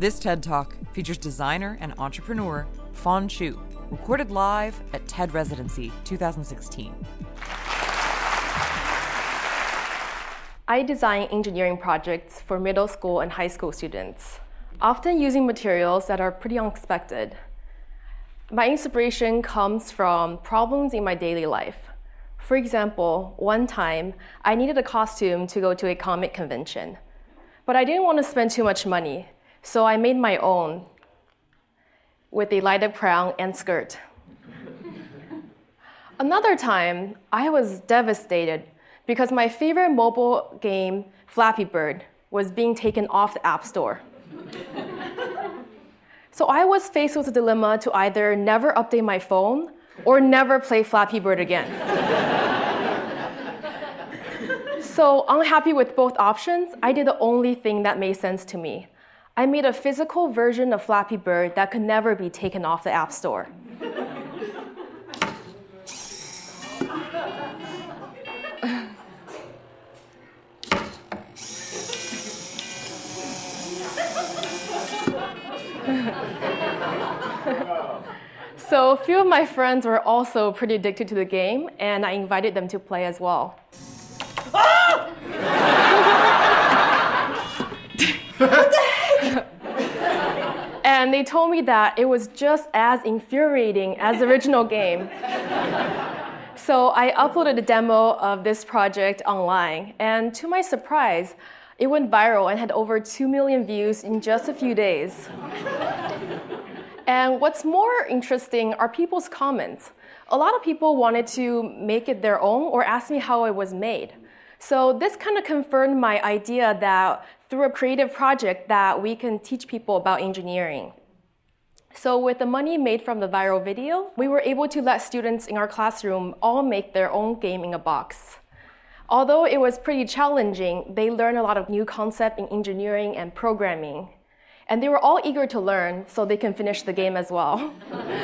This TED Talk features designer and entrepreneur Fawn Chu, recorded live at TED Residency 2016. I design engineering projects for middle school and high school students, often using materials that are pretty unexpected. My inspiration comes from problems in my daily life. For example, one time, I needed a costume to go to a comic convention, but I didn't want to spend too much money, so I made my own with a light-up crown and skirt. Another time, I was devastated because my favorite mobile game, Flappy Bird, was being taken off the App Store. So I was faced with a dilemma to either never update my phone or never play Flappy Bird again. So unhappy with both options, I did the only thing that made sense to me. I made a physical version of Flappy Bird that could never be taken off the App Store. So a few of my friends were also pretty addicted to the game, and I invited them to play as well. What the heck? And they told me that it was just as infuriating as the original game. So I uploaded a demo of this project online, and to my surprise, it went viral and had over 2 million views in just a few days. And what's more interesting are people's comments. A lot of people wanted to make it their own or ask me how it was made. So this kind of confirmed my idea that through a creative project that we can teach people about engineering. So with the money made from the viral video, we were able to let students in our classroom all make their own game in a box. Although it was pretty challenging, they learned a lot of new concepts in engineering and programming. And they were all eager to learn so they can finish the game as well.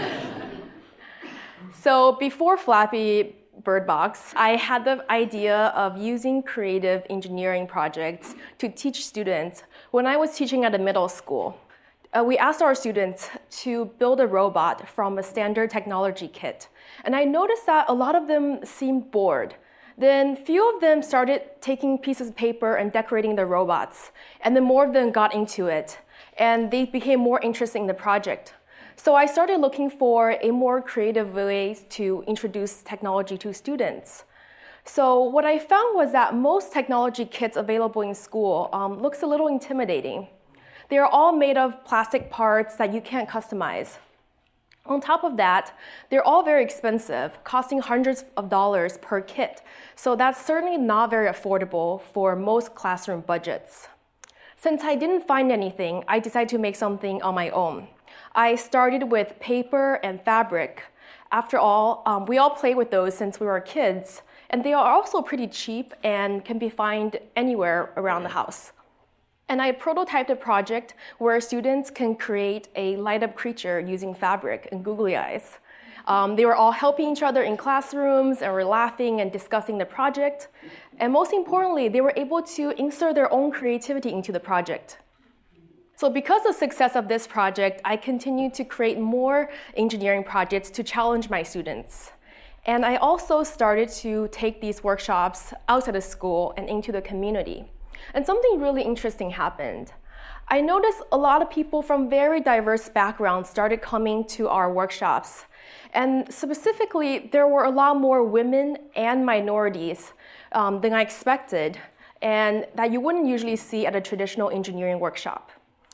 So before Flappy Bird Box, I had the idea of using creative engineering projects to teach students when I was teaching at a middle school. We asked our students to build a robot from a standard technology kit. And I noticed that a lot of them seemed bored. Then few of them started taking pieces of paper and decorating their robots. And then more of them got into it. And they became more interested in the project. So I started looking for a more creative ways to introduce technology to students. So what I found was that most technology kits available in school looks a little intimidating. They are all made of plastic parts that you can't customize. On top of that, they're all very expensive, costing hundreds of dollars per kit. So that's certainly not very affordable for most classroom budgets. Since I didn't find anything, I decided to make something on my own. I started with paper and fabric. After all, we all play with those since we were kids, and they are also pretty cheap and can be found anywhere around the house. And I prototyped a project where students can create a light-up creature using fabric and googly eyes. They were all helping each other in classrooms and were laughing and discussing the project. And most importantly, they were able to insert their own creativity into the project. So because of the success of this project, I continued to create more engineering projects to challenge my students. And I also started to take these workshops outside of school and into the community. And something really interesting happened. I noticed a lot of people from very diverse backgrounds started coming to our workshops. And specifically, there were a lot more women and minorities than I expected, and that you wouldn't usually see at a traditional engineering workshop.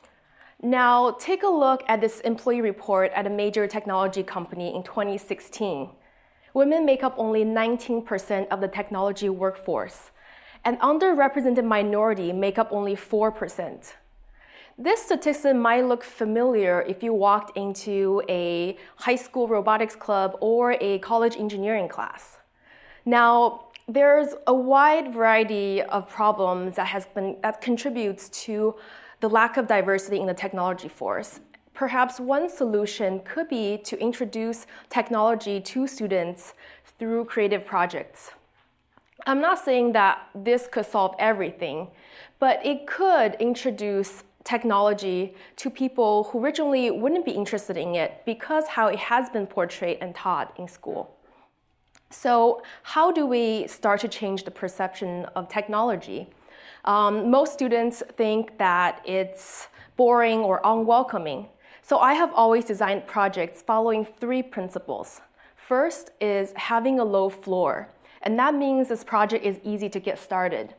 Now, take a look at this employee report at a major technology company in 2016. Women make up only 19% of the technology workforce, and underrepresented minority make up only 4%. This statistic might look familiar if you walked into a high school robotics club or a college engineering class. Now, there's a wide variety of problems that contributes to the lack of diversity in the technology force. Perhaps one solution could be to introduce technology to students through creative projects. I'm not saying that this could solve everything, but it could introduce technology to people who originally wouldn't be interested in it because how it has been portrayed and taught in school. So how do we start to change the perception of technology? Most students think that it's boring or unwelcoming. So I have always designed projects following 3 principles. First is having a low floor, and that means this project is easy to get started.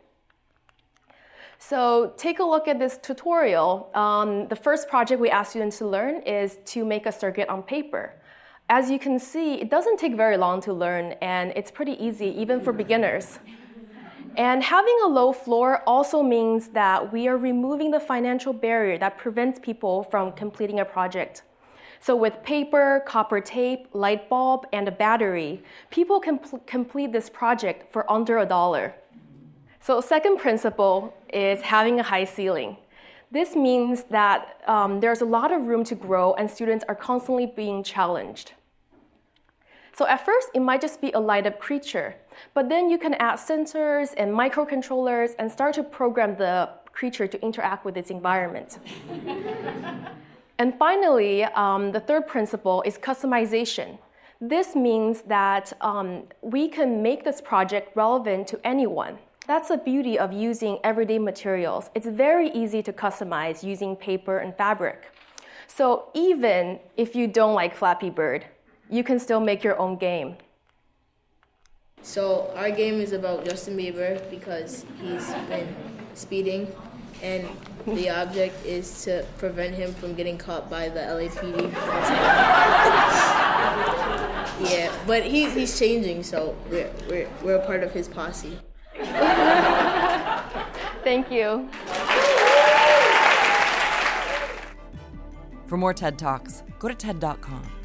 So take a look at this tutorial. The first project we ask students to learn is to make a circuit on paper. As you can see, it doesn't take very long to learn, and it's pretty easy, even for beginners. And having a low floor also means that we are removing the financial barrier that prevents people from completing a project. So with paper, copper tape, light bulb, and a battery, people can complete this project for under $1. So second principle is having a high ceiling. This means that there's a lot of room to grow and students are constantly being challenged. So at first, it might just be a light-up creature, but then you can add sensors and microcontrollers and start to program the creature to interact with its environment. And finally, the third principle is customization. This means that we can make this project relevant to anyone. That's the beauty of using everyday materials. It's very easy to customize using paper and fabric. So even if you don't like Flappy Bird, you can still make your own game. So our game is about Justin Bieber because he's been speeding, and the object is to prevent him from getting caught by the LAPD. Yeah, but he's changing, so we're a part of his posse. Thank you. For more TED Talks, go to TED.com.